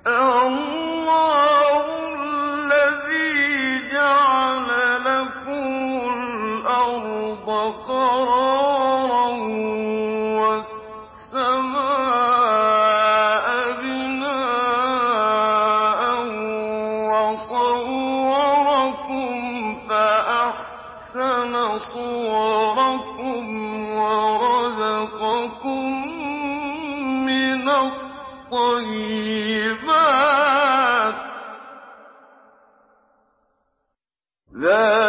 اللَّهُ الَّذِي جَعَلَ لَكُمُ الْأَرْضَ قَرَارًا وَالسَّمَاءَ بِنَاءً وَصَوَّرَكُمْ فَأَحْسَنَ صُوَرَكُمْ وَرَزَقَكُم مِّنَ الطَّيِّبَاتِ ۚ